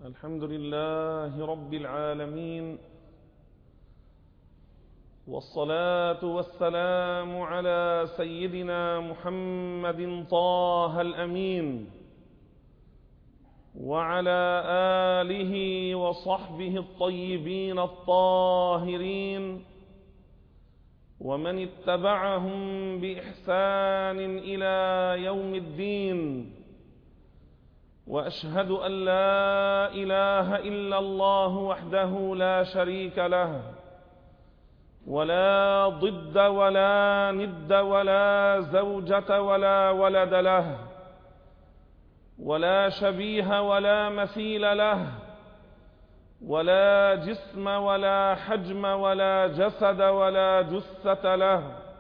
الحمد لله رب العالمين، والصلاة والسلام على سيدنا محمد طه الأمين وعلى آله وصحبه الطيبين الطاهرين ومن اتبعهم بإحسان إلى يوم الدين. وأشهد أن لا إله إلا الله وحده لا شريك له، ولا ضد ولا ند ولا زوجة ولا ولد له، ولا شبيه ولا مثيل له، ولا جسم ولا حجم ولا جسد ولا جثة له،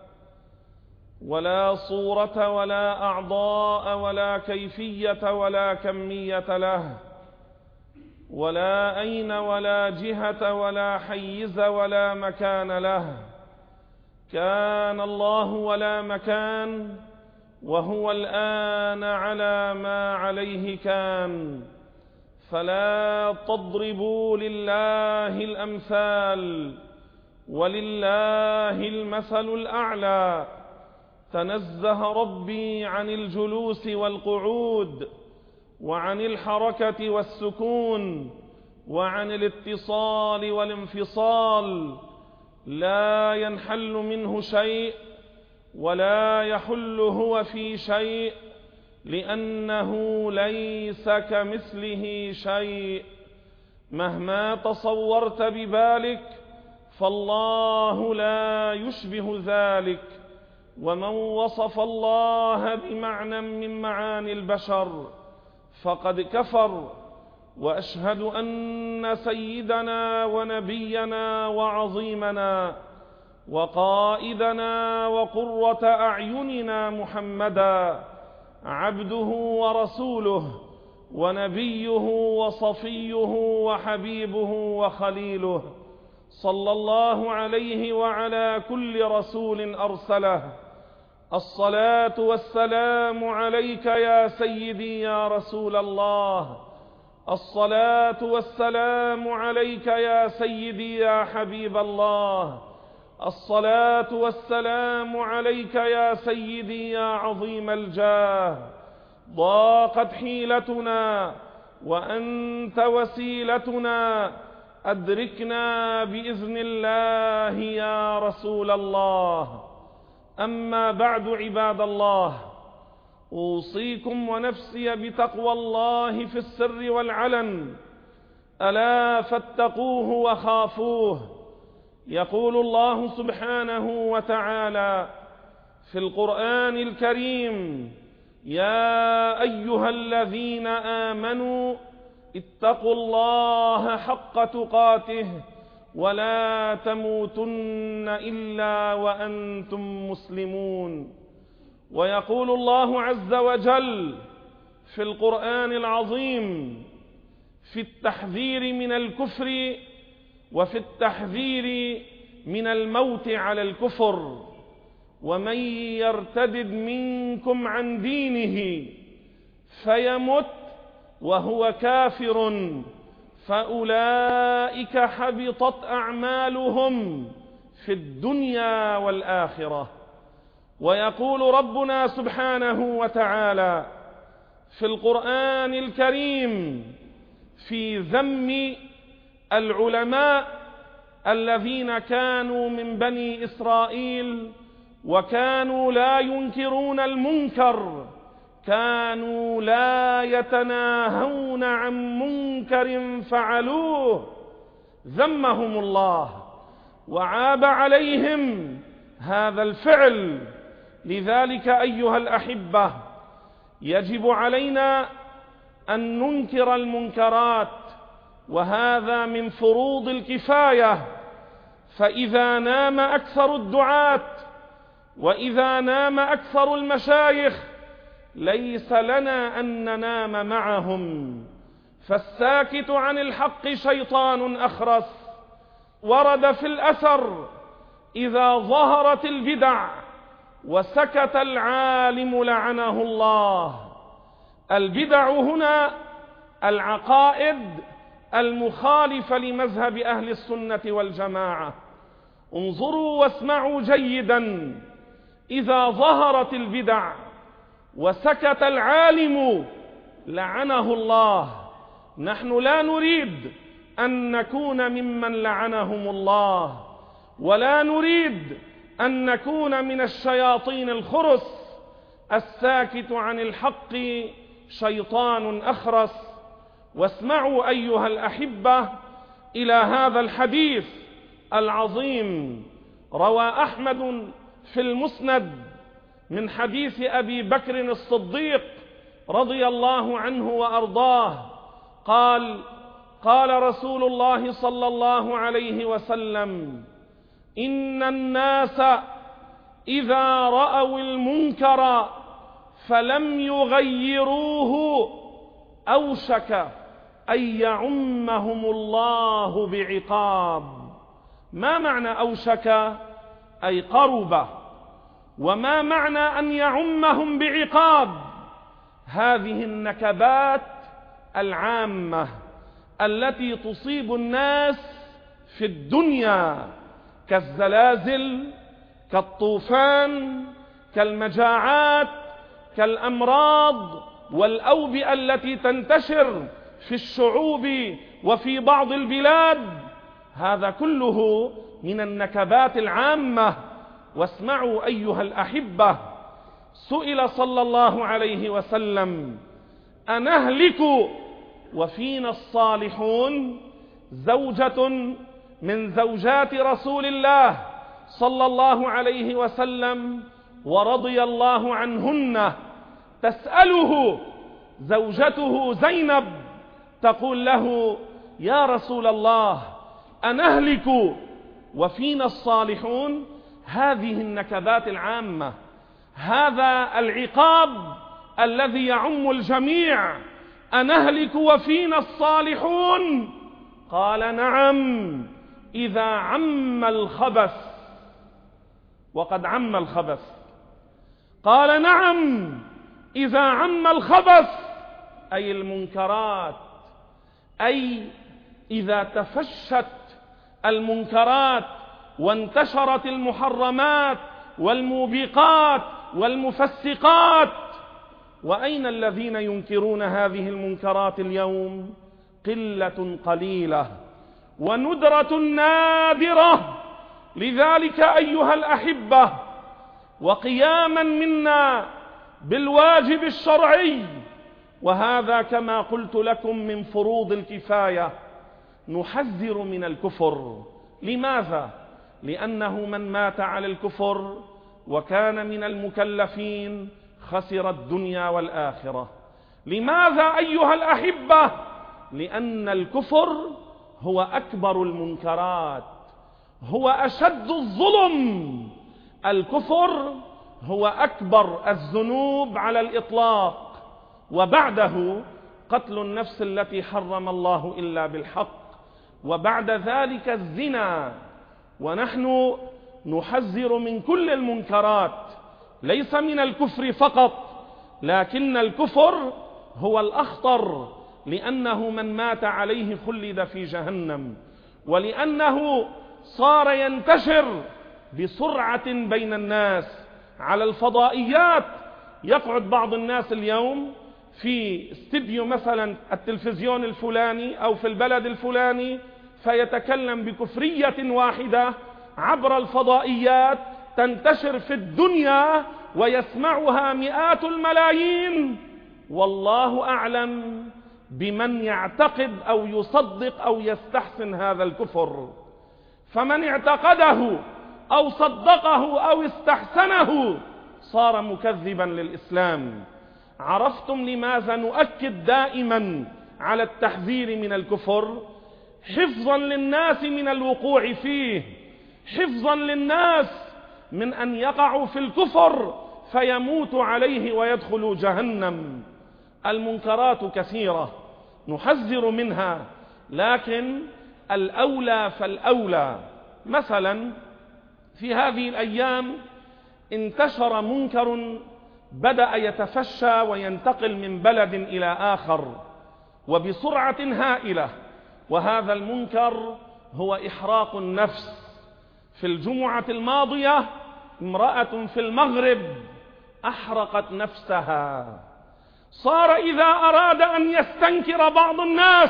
ولا صورة ولا أعضاء ولا كيفية ولا كمية له، ولا أين ولا جهة ولا حيز ولا مكان له. كان الله ولا مكان، وهو الآن على ما عليه كان. فلا تضربوا لله الأمثال، ولله المثل الأعلى. تنزه ربي عن الجلوس والقعود، وعن الحركة والسكون، وعن الاتصال والانفصال. لا ينحل منه شيء ولا يحل هو في شيء، لأنه ليس كمثله شيء. مهما تصورت ببالك فالله لا يشبه ذلك. ومن وصف الله بمعنى من معاني البشر فقد كفر. وأشهد أن سيدنا ونبينا وعظيمنا وقائدنا وقرة أعيننا محمدا عبده ورسوله ونبيه وصفيه وحبيبه وخليله، صلى الله عليه وعلى كل رسول أرسله. الصلاة والسلام عليك يا سيدي يا رسول الله، الصلاة والسلام عليك يا سيدي يا حبيب الله، الصلاة والسلام عليك يا سيدي يا عظيم الجاه. ضاقت حيلتنا وأنت وسيلتنا، أدركنا بإذن الله يا رسول الله. أما بعد عباد الله، أوصيكم ونفسي بتقوى الله في السر والعلن، ألا فاتقوه وخافوه. يقول الله سبحانه وتعالى في القرآن الكريم: يا أيها الذين آمنوا اتقوا الله حق تقاته ولا تموتن إلا وأنتم مسلمون. ويقول الله عز وجل في القرآن العظيم في التحذير من الكفر وفي التحذير من الموت على الكفر: ومن يرتدد منكم عن دينه فيمت وهو كافر فأولئك حبطت أعمالهم في الدنيا والآخرة. ويقول ربنا سبحانه وتعالى في القرآن الكريم في ذم العلماء الذين كانوا من بني إسرائيل وكانوا لا ينكرون المنكر، كانوا لا يتناهون عن منكر فعلوه. ذمهم الله وعاب عليهم هذا الفعل. لذلك أيها الأحبة، يجب علينا أن ننكر المنكرات، وهذا من فروض الكفاية. فإذا نام أكثر الدعاة وإذا نام أكثر المشايخ ليس لنا أن ننام معهم. فالساكت عن الحق شيطان أخرس. ورد في الأثر: إذا ظهرت البدع وسكت العالم لعنه الله. البدع هنا العقائد المخالف لمذهب أهل السنة والجماعة. انظروا واسمعوا جيدا، إذا ظهرت البدع وسكت العالم لعنه الله. نحن لا نريد أن نكون ممن لعنهم الله، ولا نريد أن نكون من الشياطين الخرس. الساكت عن الحق شيطان أخرس. واسمعوا أيها الأحبة إلى هذا الحديث العظيم. روى أحمد في المسند من حديث أبي بكر الصديق رضي الله عنه وأرضاه قال: قال رسول الله صلى الله عليه وسلم: إن الناس إذا رأوا المنكر فلم يغيروه أوشك أن يعمهم الله بعقاب. ما معنى أوشك؟ أي قرب. وما معنى أن يعمهم بعقاب؟ هذه النكبات العامة التي تصيب الناس في الدنيا، كالزلازل، كالطوفان، كالمجاعات، كالأمراض والأوبئة التي تنتشر في الشعوب وفي بعض البلاد. هذا كله من النكبات العامة. واسمعوا أيها الأحبة، سئل صلى الله عليه وسلم: أنهلك وفينا الصالحون؟ زوجة من زوجات رسول الله صلى الله عليه وسلم ورضي الله عنهن تسأله زوجته زينب، تقول له: يا رسول الله، أنهلك وفينا الصالحون؟ هذه النكبات العامة، هذا العقاب الذي يعم الجميع. أنهلك وفينا الصالحون؟ قال: نعم، إذا عم الخبث. وقد عم الخبث. قال: نعم، إذا عم الخبث، أي المنكرات، أي إذا تفشت المنكرات وانتشرت المحرمات والموبقات والمفسقات. وأين الذين ينكرون هذه المنكرات اليوم؟ قلة قليلة وندرة نادرة. لذلك أيها الأحبة، وقياما منا بالواجب الشرعي، وهذا كما قلت لكم من فروض الكفاية، نحذر من الكفر. لماذا؟ لأنه من مات على الكفر وكان من المكلفين خسر الدنيا والآخرة. لماذا أيها الأحبة؟ لأن الكفر هو أكبر المنكرات، هو أشد الظلم. الكفر هو أكبر الذنوب على الإطلاق، وبعده قتل النفس التي حرم الله إلا بالحق، وبعد ذلك الزنا. ونحن نحذر من كل المنكرات، ليس من الكفر فقط، لكن الكفر هو الأخطر، لأنه من مات عليه خلد في جهنم، ولأنه صار ينتشر بسرعة بين الناس على الفضائيات. يقعد بعض الناس اليوم في استديو مثلا التلفزيون الفلاني أو في البلد الفلاني، فيتكلم بكفرية واحدة عبر الفضائيات تنتشر في الدنيا ويسمعها مئات الملايين. والله أعلم بمن يعتقد أو يصدق أو يستحسن هذا الكفر. فمن اعتقده أو صدقه أو استحسنه صار مكذبا للإسلام. عرفتم لماذا نؤكد دائما على التحذير من الكفر؟ حفظا للناس من الوقوع فيه، حفظا للناس من أن يقعوا في الكفر فيموتوا عليه ويدخلوا جهنم. المنكرات كثيرة نحذر منها، لكن الأولى فالأولى. مثلا في هذه الأيام انتشر منكر بدأ يتفشى وينتقل من بلد إلى آخر وبسرعة هائلة، وهذا المنكر هو إحراق النفس. في الجمعة الماضية امرأة في المغرب أحرقت نفسها. صار إذا أراد أن يستنكر بعض الناس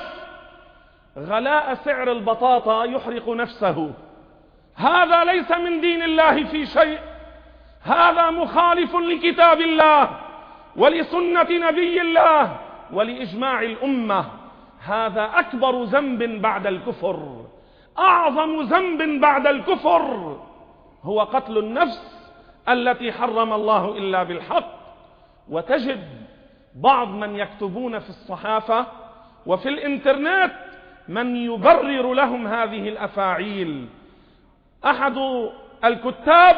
غلاء سعر البطاطا يحرق نفسه. هذا ليس من دين الله في شيء، هذا مخالف لكتاب الله ولسنة نبي الله ولإجماع الأمة. هذا أكبر ذنب بعد الكفر، أعظم ذنب بعد الكفر هو قتل النفس التي حرم الله إلا بالحق. وتجد بعض من يكتبون في الصحافة وفي الإنترنت من يبرر لهم هذه الأفاعيل. أحد الكتاب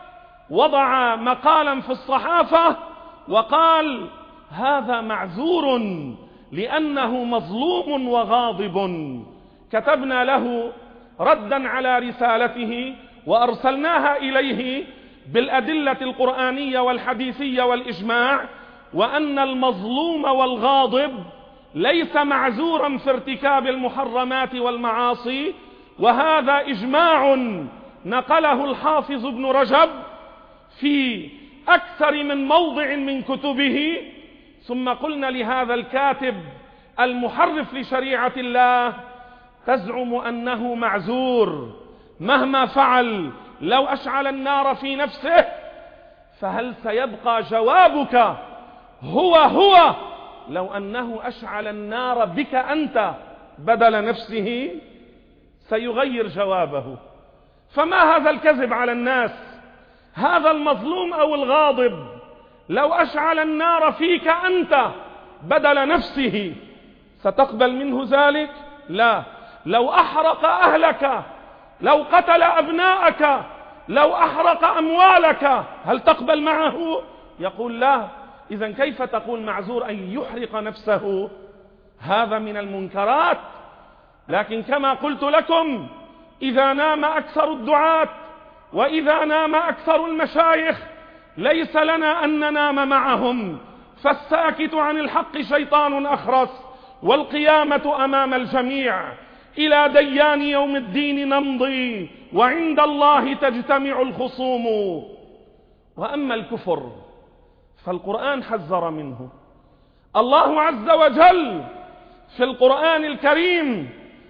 وضع مقالا في الصحافة وقال: هذا معذور لأنه مظلوم وغاضب. كتبنا له ردا على رسالته وأرسلناها إليه بالأدلة القرآنية والحديثية والإجماع، وأن المظلوم والغاضب ليس معذورا في ارتكاب المحرمات والمعاصي، وهذا إجماع نقله الحافظ ابن رجب في أكثر من موضع من كتبه. ثم قلنا لهذا الكاتب المحرف لشريعة الله: تزعم أنه معذور مهما فعل، لو أشعل النار في نفسه فهل سيبقى جوابك هو لو أنه أشعل النار بك أنت بدل نفسه؟ سيغير جوابه. فما هذا الكذب على الناس؟ هذا المظلوم أو الغاضب لو أشعل النار فيك أنت بدل نفسه ستقبل منه ذلك؟ لا. لو أحرق أهلك، لو قتل أبناءك، لو أحرق أموالك، هل تقبل معه؟ يقول لا. إذن كيف تقول معذور أن يحرق نفسه؟ هذا من المنكرات. لكن كما قلت لكم، إذا نام أكثر الدعاة وإذا نام أكثر المشايخ ليس لنا أن ننام معهم، فالساكت عن الحق شيطان أخرس، والقيامة أمام الجميع. إلى ديان يوم الدين نمضي، وعند الله تجتمع الخصوم. وأما الكفر فالقرآن حذر منه. الله عز وجل في القرآن الكريم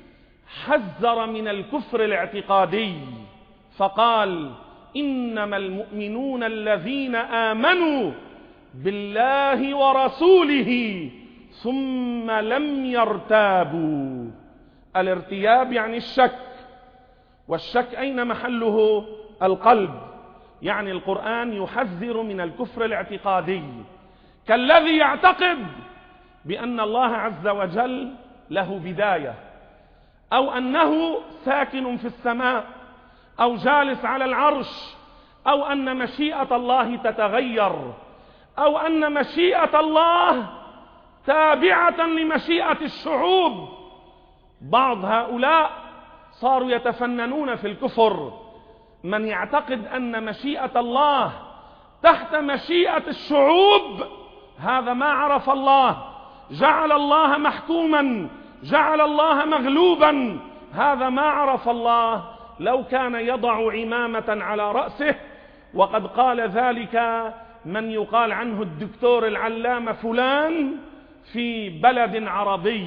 حذر من الكفر الاعتقادي، فقال: إنما المؤمنون الذين آمنوا بالله ورسوله ثم لم يرتابوا. الارتياب يعني الشك، والشك أين محله؟ القلب. يعني القرآن يحذر من الكفر الاعتقادي، كالذي يعتقد بأن الله عز وجل له بداية، أو أنه ساكن في السماء، أو جالس على العرش، أو أن مشيئة الله تتغير، أو أن مشيئة الله تابعة لمشيئة الشعوب. بعض هؤلاء صاروا يتفننون في الكفر. من يعتقد أن مشيئة الله تحت مشيئة الشعوب هذا ما عرف الله، جعل الله محكوما، جعل الله مغلوبا، هذا ما عرف الله. لو كان يضع عمامة على رأسه، وقد قال ذلك من يقال عنه الدكتور العلامة فلان في بلد عربي،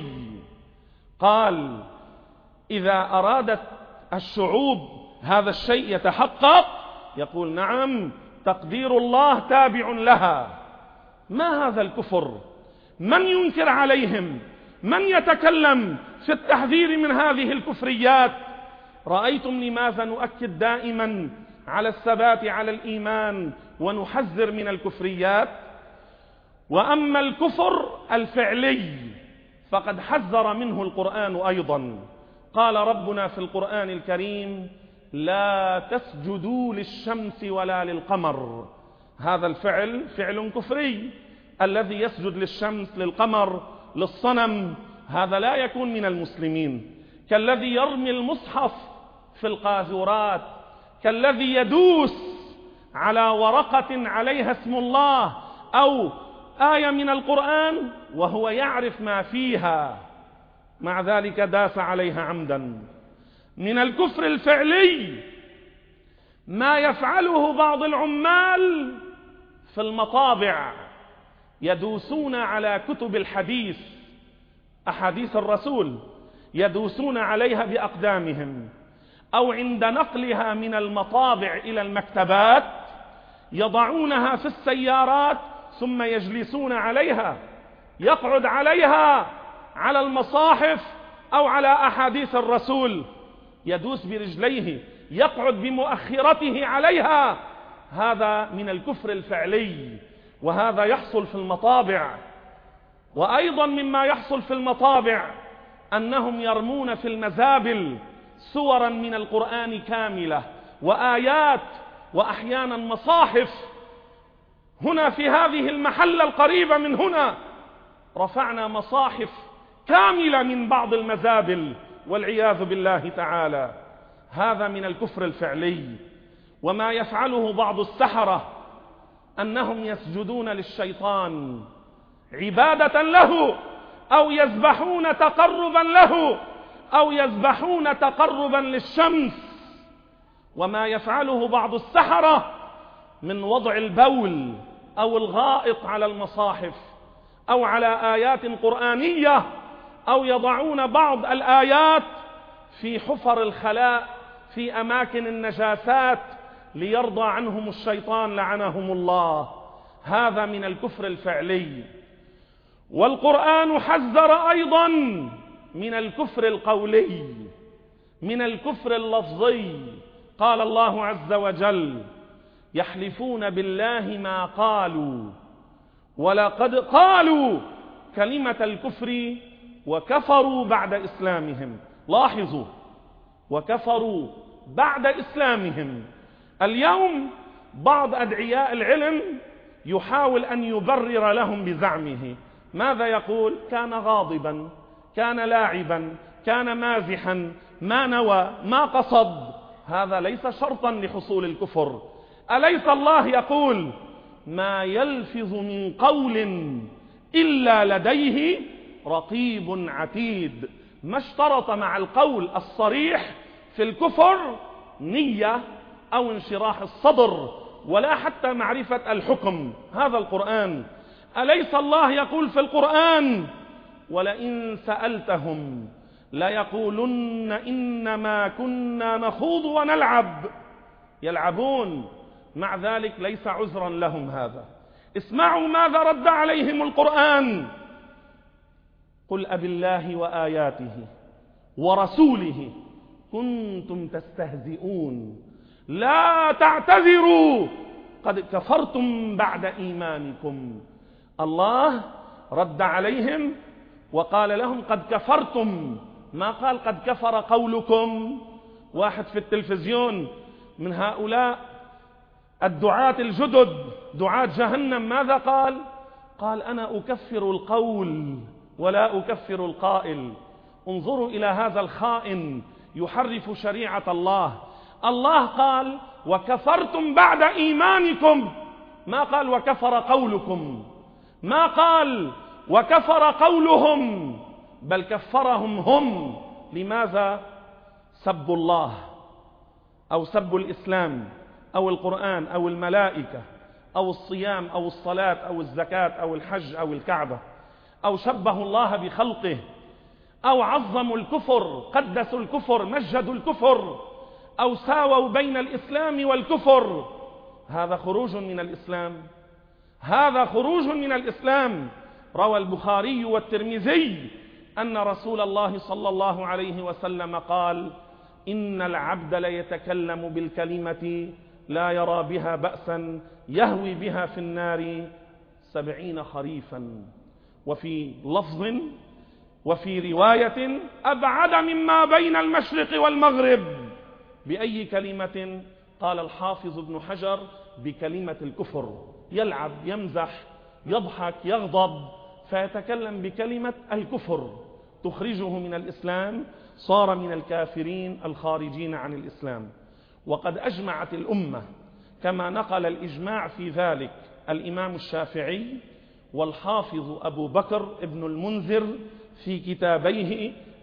قال: إذا أرادت الشعوب هذا الشيء يتحقق، يقول: نعم، تقدير الله تابع لها. ما هذا الكفر؟ من ينكر عليهم؟ من يتكلم في التحذير من هذه الكفريات؟ رأيتم لماذا نؤكد دائما على الثبات على الإيمان ونحذر من الكفريات؟ وأما الكفر الفعلي فقد حذر منه القرآن أيضا. قال ربنا في القرآن الكريم: لا تسجدوا للشمس ولا للقمر. هذا الفعل فعل كفري. الذي يسجد للشمس، للقمر، للصنم، هذا لا يكون من المسلمين. كالذي يرمي المصحف في القاذورات، كالذي يدوس على ورقة عليها اسم الله أو آية من القرآن وهو يعرف ما فيها. مع ذلك داس عليها عمدا. من الكفر الفعلي ما يفعله بعض العمال في المطابع، يدوسون على كتب الحديث، أحاديث الرسول، يدوسون عليها بأقدامهم، أو عند نقلها من المطابع إلى المكتبات يضعونها في السيارات ثم يجلسون عليها، يقعد عليها على المصاحف أو على أحاديث الرسول، يدوس برجليه، يقعد بمؤخرته عليها. هذا من الكفر الفعلي، وهذا يحصل في المطابع. وأيضا مما يحصل في المطابع أنهم يرمون في المزابل سورا من القرآن كاملة وآيات وأحيانا مصاحف. هنا في هذه المحلة القريبة من هنا رفعنا مصاحف كاملة من بعض المزابل والعياذ بالله تعالى. هذا من الكفر الفعلي. وما يفعله بعض السحرة أنهم يسجدون للشيطان عبادة له، أو يذبحون تقربا له، أو يذبحون تقربا للشمس. وما يفعله بعض السحرة من وضع البول أو الغائط على المصاحف أو على آيات قرآنية، أو يضعون بعض الآيات في حفر الخلاء في أماكن النجاسات ليرضى عنهم الشيطان لعنهم الله. هذا من الكفر الفعلي. والقرآن حذر أيضا من الكفر القولي، من الكفر اللفظي. قال الله عز وجل: يحلفون بالله ما قالوا ولقد قالوا كلمة الكفر وكفروا بعد إسلامهم. لاحظوا، وكفروا بعد إسلامهم. اليوم بعض أدعياء العلم يحاول أن يبرر لهم بزعمه. ماذا يقول؟ كان غاضبا، كان لاعبا، كان مازحا، ما نوى، ما قصد. هذا ليس شرطا لحصول الكفر. أليس الله يقول: ما يلفظ من قول إلا لديه رقيب عتيد؟ ما اشترط مع القول الصريح في الكفر نية أو انشراح الصدر، ولا حتى معرفة الحكم. هذا القرآن. أليس الله يقول في القرآن: ولئن سألتهم ليقولن إنما كنا نخوض ونلعب؟ يلعبون، مع ذلك ليس عذرا لهم هذا. اسمعوا ماذا رد عليهم القرآن: قل أبالله وآياته ورسوله كنتم تستهزئون لا تعتذروا قد كفرتم بعد إيمانكم. الله رد عليهم وقال لهم قد كفرتم، ما قال قد كفر قولكم. واحد في التلفزيون من هؤلاء الدعاة الجدد، دعاة جهنم، ماذا قال؟ قال: أنا أكفر القول ولا أكفر القائل. انظروا إلى هذا الخائن يحرف شريعة الله. الله قال: وكفرتم بعد إيمانكم، ما قال وكفر قولكم، ما قال وكفر قولهم، بل كفرهم هم. لماذا؟ سبوا الله أو سبوا الإسلام أو القرآن أو الملائكة أو الصيام أو الصلاة أو الزكاة أو الحج أو الكعبة، أو شبهوا الله بخلقه، أو عظموا الكفر، قدسوا الكفر، مجدوا الكفر، أو ساووا بين الإسلام والكفر. هذا خروج من الإسلام، هذا خروج من الإسلام. روى البخاري والترمذي أن رسول الله صلى الله عليه وسلم قال: إن العبد ليتكلم بالكلمة لا يرى بها بأسا يهوي بها في النار 70 خريفا. وفي لفظ وفي رواية: أبعد مما بين المشرق والمغرب. بأي كلمة؟ قال الحافظ ابن حجر: بكلمة الكفر. يلعب، يمزح، يضحك، يغضب، فيتكلم بكلمة الكفر تخرجه من الإسلام، صار من الكافرين الخارجين عن الإسلام. وقد أجمعت الأمة كما نقل الإجماع في ذلك الإمام الشافعي والحافظ أبو بكر ابن المنذر في كتابيه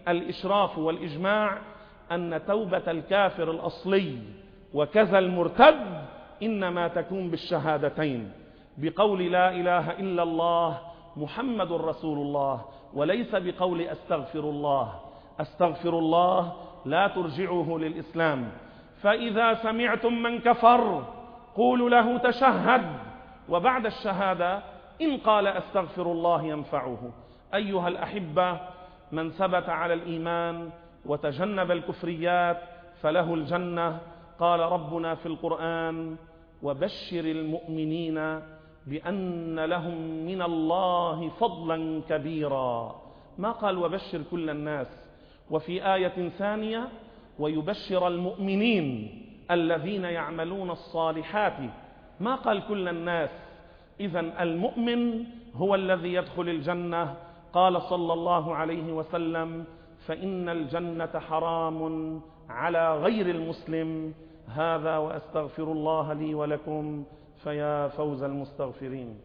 الإشراف والإجماع أن توبة الكافر الأصلي وكذا المرتد إنما تكون بالشهادتين، بقول لا إله إلا الله محمد رسول الله، وليس بقول أستغفر الله. أستغفر الله لا ترجعه للإسلام. فإذا سمعتم من كفر قولوا له تشهد، وبعد الشهادة إن قال أستغفر الله ينفعه. أيها الأحبة، من ثبت على الإيمان وتجنب الكفريات فله الجنة. قال ربنا في القرآن: وبشر المؤمنين بأن لهم من الله فضلا كبيرا. ما قال وبشر كل الناس. وفي آية ثانية: ويبشر المؤمنين الذين يعملون الصالحات. ما قال كل الناس. إذن المؤمن هو الذي يدخل الجنة. قال صلى الله عليه وسلم: فإن الجنة حرام على غير المسلم. هذا وأستغفر الله لي ولكم، فيا فوز المستغفرين.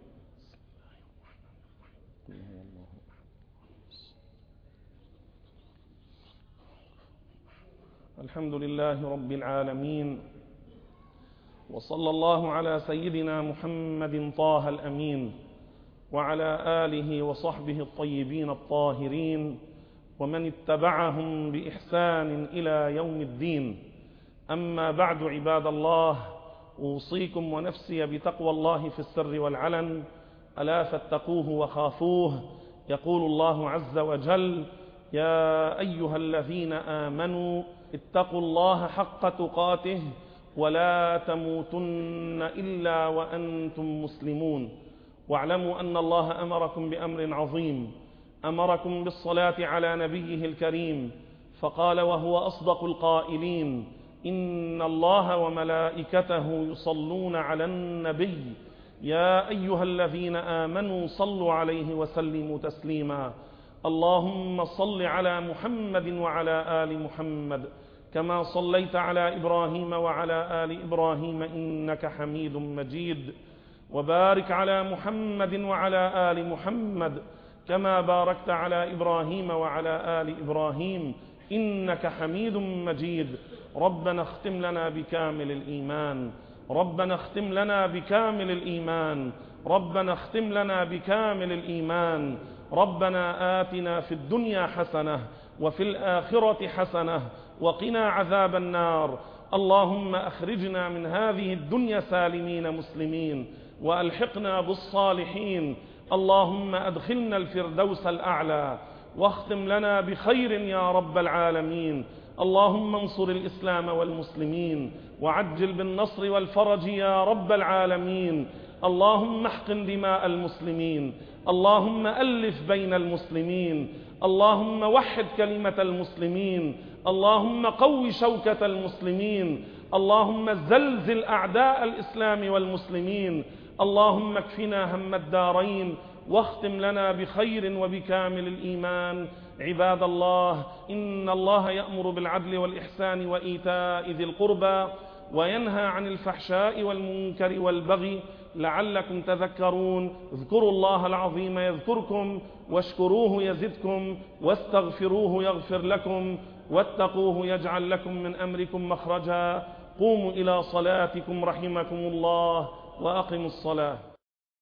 الحمد لله رب العالمين، وصلى الله على سيدنا محمد طه الأمين وعلى آله وصحبه الطيبين الطاهرين ومن اتبعهم بإحسان إلى يوم الدين. أما بعد، عباد الله، أوصيكم ونفسي بتقوى الله في السر والعلن، ألا فاتقوه وخافوه. يقول الله عز وجل: يا أيها الذين آمنوا اتقوا الله حق تقاته ولا تموتن إلا وأنتم مسلمون. واعلموا أن الله أمركم بأمر عظيم، أمركم بالصلاة على نبيه الكريم، فقال وهو أصدق القائلين: إن الله وملائكته يصلون على النبي يا أيها الذين آمنوا صلوا عليه وسلموا تسليما. اللهم صل على محمد وعلى آل محمد كما صليت على إبراهيم وعلى آل إبراهيم إنك حميد مجيد، وبارك على محمد وعلى آل محمد كما باركت على إبراهيم وعلى آل إبراهيم إنك حميد مجيد. ربنا اختم لنا بكامل الإيمان، ربنا اختم لنا بكامل الإيمان، ربنا اختم لنا بكامل الإيمان. ربنا آتنا في الدنيا حسنة وفي الآخرة حسنة وقنا عذاب النار. اللهم أخرجنا من هذه الدنيا سالمين مسلمين، وألحقنا بالصالحين. اللهم أدخلنا الفردوس الأعلى، واختم لنا بخير يا رب العالمين. اللهم انصر الإسلام والمسلمين، وعجل بالنصر والفرج يا رب العالمين. اللهم احقن دماء المسلمين، اللهم ألف بين المسلمين، اللهم وحد كلمة المسلمين، اللهم قوي شوكة المسلمين، اللهم زلزل أعداء الإسلام والمسلمين. اللهم اكفنا هم الدارين، واختم لنا بخير وبكامل الإيمان. عباد الله، إن الله يأمر بالعدل والإحسان وإيتاء ذي القربى، وينهى عن الفحشاء والمنكر والبغي لعلكم تذكرون. اذكروا الله العظيم يذكركم، واشكروه يزدكم، واستغفروه يغفر لكم، واتقوه يجعل لكم من أمركم مخرجا. قوموا إلى صلاتكم رحمكم الله، وأقموا الصلاة.